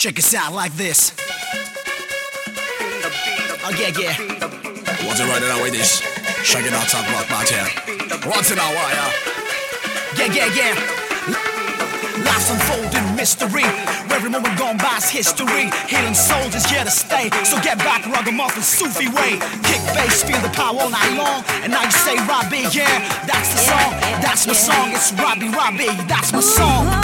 Check us out like this. Oh yeah, yeah. What's it right now with this? Check it out, talk about my town. What's it now, yeah? Yeah. Life's unfolding mystery. Every moment gone by is history. Hidden souls is here to stay. So get back, ragamuffin, Sufi way. Kick bass, feel the power all night long. And now you say Robbie, yeah, that's the song. That's my song. It's Robbie, that's my song.